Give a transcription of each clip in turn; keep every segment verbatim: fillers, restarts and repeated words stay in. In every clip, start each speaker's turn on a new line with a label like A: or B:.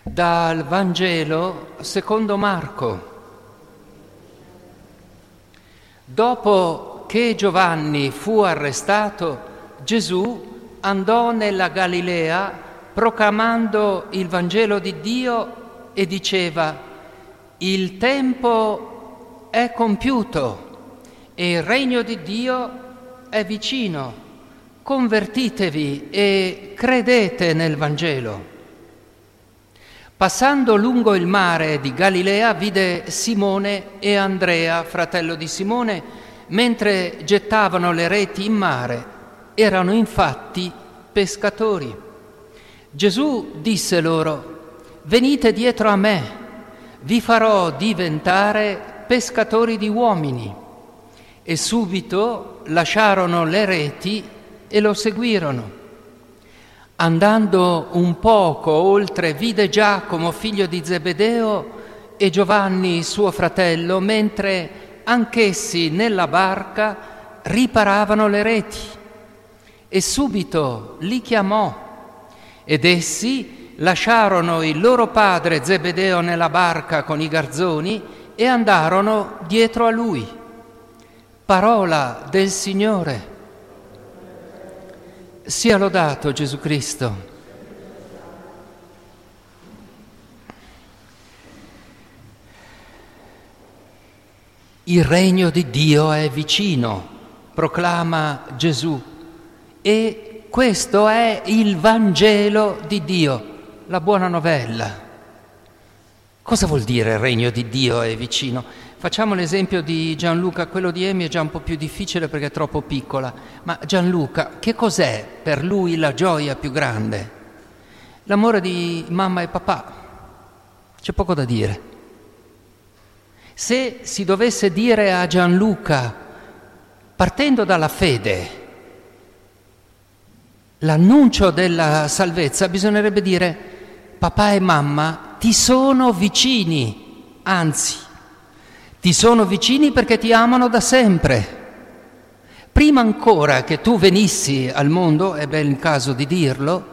A: Dal Vangelo secondo Marco. Dopo che Giovanni fu arrestato, Gesù andò nella Galilea proclamando il Vangelo di Dio e diceva: il tempo è compiuto e il regno di Dio è vicino. Convertitevi e credete nel Vangelo. Passando lungo il mare di Galilea vide Simone e Andrea, fratello di Simone, mentre gettavano le reti in mare. Erano infatti pescatori. Gesù disse loro: venite dietro a me, vi farò diventare pescatori di uomini. E subito lasciarono le reti e lo seguirono. Andando un poco oltre vide Giacomo, figlio di Zebedeo, e Giovanni, suo fratello, mentre anch'essi nella barca riparavano le reti. E subito li chiamò, ed essi lasciarono il loro padre Zebedeo nella barca con i garzoni e andarono dietro a lui. Parola del Signore. Sia lodato Gesù Cristo. Il regno di Dio è vicino, proclama Gesù, e questo è il Vangelo di Dio, la buona novella. Cosa vuol dire il regno di Dio è vicino? Facciamo l'esempio di Gianluca, quello di Emi è già un po' più difficile perché è troppo piccola, ma Gianluca, che cos'è per lui la gioia più grande? L'amore di mamma e papà, c'è poco da dire. Se si dovesse dire a Gianluca, partendo dalla fede, l'annuncio della salvezza, bisognerebbe dire: papà e mamma ti sono vicini, anzi, ti sono vicini perché ti amano da sempre. Prima ancora che tu venissi al mondo, è ben il caso di dirlo,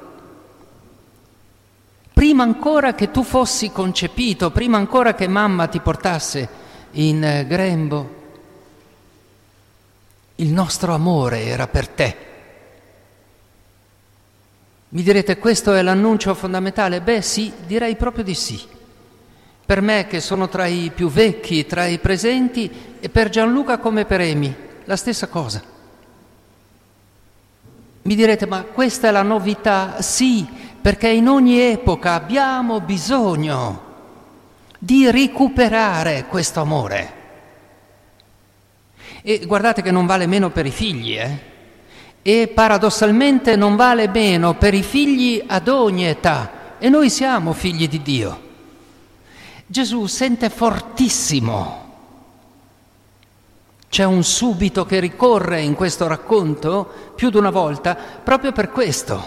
A: prima ancora che tu fossi concepito, prima ancora che mamma ti portasse in grembo, il nostro amore era per te. Mi direte, questo è l'annuncio fondamentale? Beh sì, direi proprio di sì. Per me che sono tra i più vecchi, tra i presenti, e per Gianluca come per Emi, la stessa cosa. Mi direte, ma questa è la novità? Sì, perché in ogni epoca abbiamo bisogno di recuperare questo amore. E guardate che non vale meno per i figli, eh? E paradossalmente non vale meno per i figli ad ogni età, e noi siamo figli di Dio. Gesù sente fortissimo. C'è un subito che ricorre in questo racconto più di una volta proprio per questo.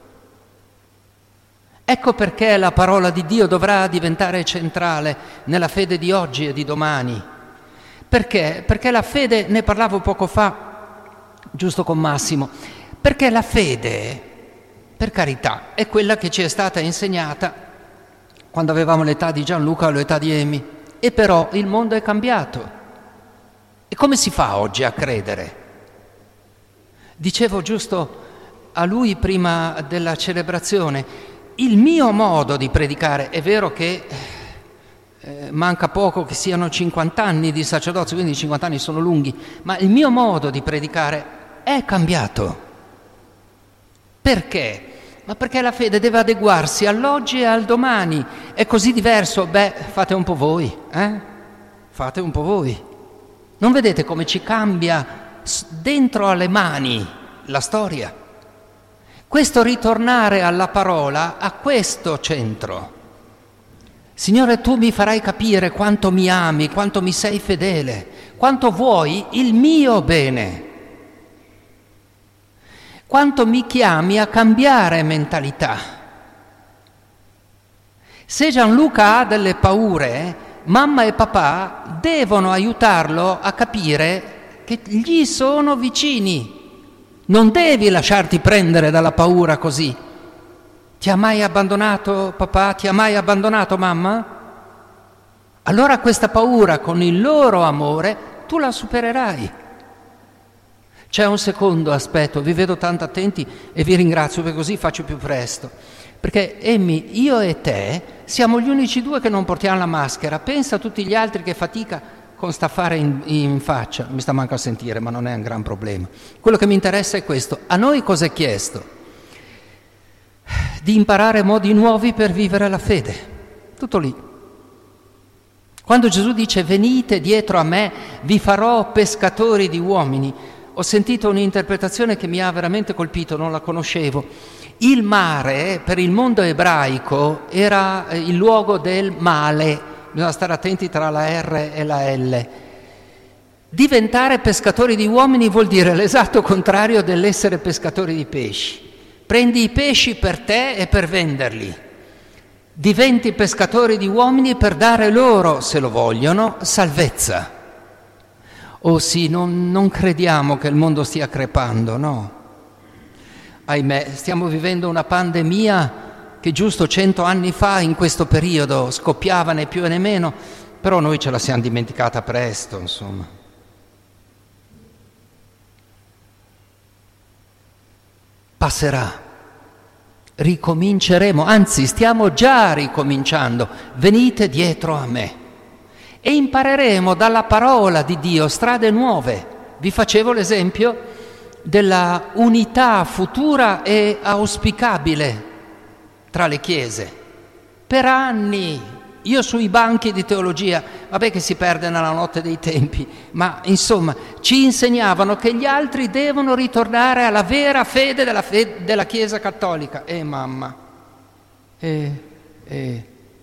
A: Ecco perché la parola di Dio dovrà diventare centrale nella fede di oggi e di domani. Perché? Perché la fede, ne parlavo poco fa, giusto con Massimo, perché la fede, per carità, è quella che ci è stata insegnata quando avevamo l'età di Gianluca o l'età di Emi, e però il mondo è cambiato. E come si fa oggi a credere? Dicevo giusto a lui prima della celebrazione, il mio modo di predicare, è vero che eh, manca poco che siano cinquanta anni di sacerdozio, quindi cinquanta anni sono lunghi, ma il mio modo di predicare è cambiato. Perché? Ma perché la fede deve adeguarsi all'oggi e al domani. È così diverso? Beh, fate un po' voi, eh? Fate un po' voi. Non vedete come ci cambia dentro alle mani la storia? Questo ritornare alla parola ha questo centro. Signore, tu mi farai capire quanto mi ami, quanto mi sei fedele, quanto vuoi il mio bene. Quanto mi chiami a cambiare mentalità. Se Gianluca ha delle paure, mamma e papà devono aiutarlo a capire che gli sono vicini. Non devi lasciarti prendere dalla paura così. Ti ha mai abbandonato papà? Ti ha mai abbandonato mamma? Allora questa paura con il loro amore tu la supererai. C'è un secondo aspetto, vi vedo tanto attenti e vi ringrazio perché così faccio più presto. Perché Emmy, io e te siamo gli unici due che non portiamo la maschera. Pensa a tutti gli altri che fatica con sta affare in, in faccia. Mi sta manco a sentire, ma non è un gran problema. Quello che mi interessa è questo. A noi cosa è chiesto? Di imparare modi nuovi per vivere la fede. Tutto lì. Quando Gesù dice venite dietro a me, vi farò pescatori di uomini, ho sentito un'interpretazione che mi ha veramente colpito, non la conoscevo. Il mare per il mondo ebraico era il luogo del male, bisogna stare attenti tra la R e la L. Diventare pescatori di uomini vuol dire l'esatto contrario dell'essere pescatori di pesci. Prendi i pesci per te e per venderli. Diventi pescatori di uomini per dare loro, se lo vogliono, salvezza. Oh sì, non, non crediamo che il mondo stia crepando, no. Ahimè, stiamo vivendo una pandemia che giusto cento anni fa, in questo periodo, scoppiava né più né meno, però noi ce la siamo dimenticata presto, insomma. Passerà. Ricominceremo, anzi stiamo già ricominciando, venite dietro a me e impareremo dalla parola di Dio strade nuove. Vi facevo l'esempio della unità futura e auspicabile tra le chiese. Per anni, io sui banchi di teologia, vabbè che si perde nella notte dei tempi, ma insomma ci insegnavano che gli altri devono ritornare alla vera fede della, fede della Chiesa cattolica. E eh, mamma, eh, eh.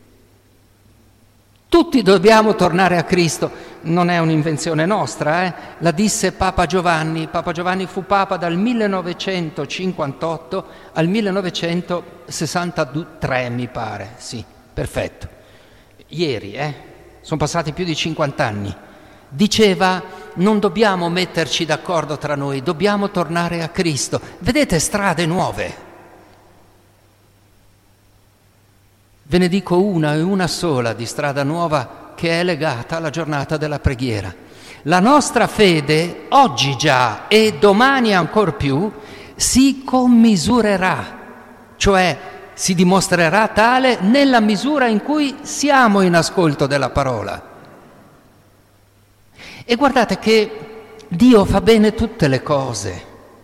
A: tutti dobbiamo tornare a Cristo, non è un'invenzione nostra, eh? La disse Papa Giovanni. Papa Giovanni fu Papa dal millenovecentocinquantotto al millenovecentosessantatré, mi pare, sì, perfetto. Ieri, eh? Sono passati più di cinquanta anni. Diceva, non dobbiamo metterci d'accordo tra noi, dobbiamo tornare a Cristo. Vedete, strade nuove. Ve ne dico una e una sola di strada nuova che è legata alla giornata della preghiera. La nostra fede, oggi già e domani ancor più, si commisurerà, cioè si dimostrerà tale nella misura in cui siamo in ascolto della parola. E guardate che Dio fa bene tutte le cose.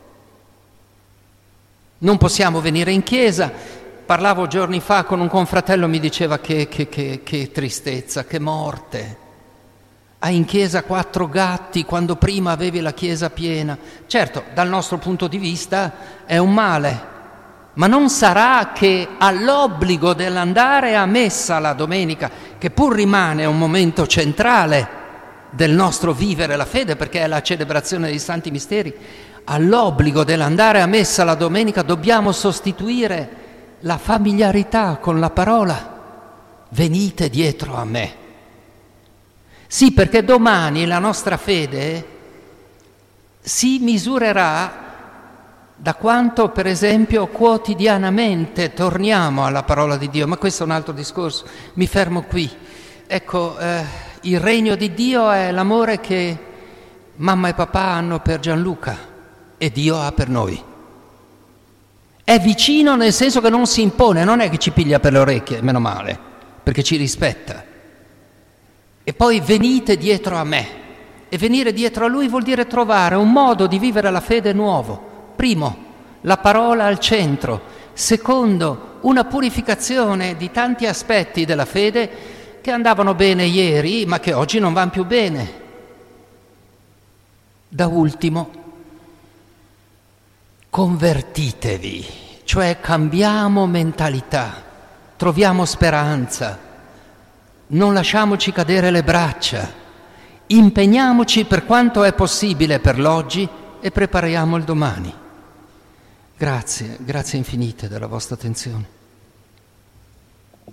A: Non possiamo venire in chiesa. Parlavo giorni fa con un confratello, mi diceva che, che, che, che tristezza, che morte. Hai in chiesa quattro gatti quando prima avevi la chiesa piena. Certo, dal nostro punto di vista è un male. Ma non sarà che all'obbligo dell'andare a messa la domenica, che pur rimane un momento centrale del nostro vivere la fede, perché è la celebrazione dei santi misteri, all'obbligo dell'andare a messa la domenica dobbiamo sostituire la familiarità con la parola. Venite dietro a me. Sì, perché domani la nostra fede si misurerà da quanto, per esempio, quotidianamente torniamo alla parola di Dio. Ma questo è un altro discorso, mi fermo qui. Ecco, eh, il regno di Dio è l'amore che mamma e papà hanno per Gianluca e Dio ha per noi. È vicino nel senso che non si impone, non è che ci piglia per le orecchie, meno male, perché ci rispetta. E poi venite dietro a me. E venire dietro a Lui vuol dire trovare un modo di vivere la fede nuovo. Primo, la parola al centro. Secondo, una purificazione di tanti aspetti della fede che andavano bene ieri, ma che oggi non vanno più bene. Da ultimo, convertitevi, cioè cambiamo mentalità, troviamo speranza, non lasciamoci cadere le braccia, impegniamoci per quanto è possibile per l'oggi e prepariamo il domani. Grazie, grazie infinite della vostra attenzione.